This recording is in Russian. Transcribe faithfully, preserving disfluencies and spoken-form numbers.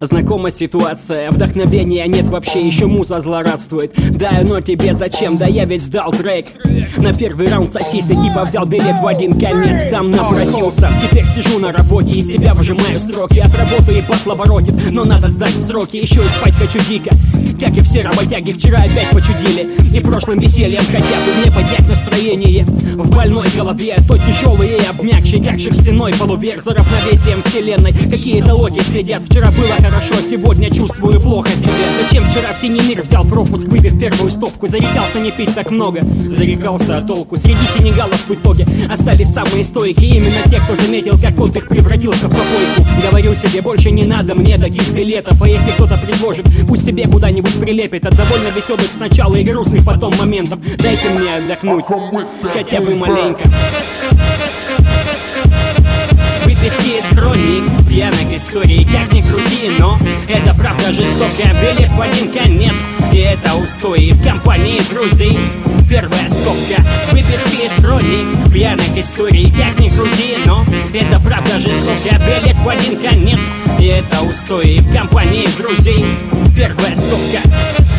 Знакома ситуация, вдохновения нет вообще, еще муза злорадствует. Да, но тебе зачем? Да я ведь сдал трек. На первый раунд сосись, типа взял билет в один конец, сам напросился. Теперь сижу на работе и себя выжимаю строки. От работы и батла воротит, но надо сдать в сроки. Еще и спать хочу дико, как и все работяги вчера опять почудили. И прошлым весельем хотя бы мне поднять настроение. В больной голове то тяжелый и обмякший, как шерстяной полуверх за равновесием вселенной. Какие-то локи следят, вчера было хорошо, сегодня чувствую плохо себя. Зачем вчера в синий мир взял пропуск, выпив первую стопку? Зарекался не пить так много, зарекался о толку. Среди сенегалов в итоге остались самые стойкие, именно те, кто заметил, как отдых превратился в попойку. Говорю себе, больше не надо мне таких билетов, а если кто-то предложит, пусть себе куда-нибудь прилепит. От довольно веселых сначала и грустных потом моментов дайте мне отдохнуть, хотя бы маленько. Выписки из хроник, пьяных историй, как ни крути, но это правда жестокая, билет в один конец, и это устои в компании друзей. Первая стопка, выписки из хроник, пьяных историй, как ни крути, но это правда жестокая, билет в один конец, и это устои в компании друзей. Первая стопка.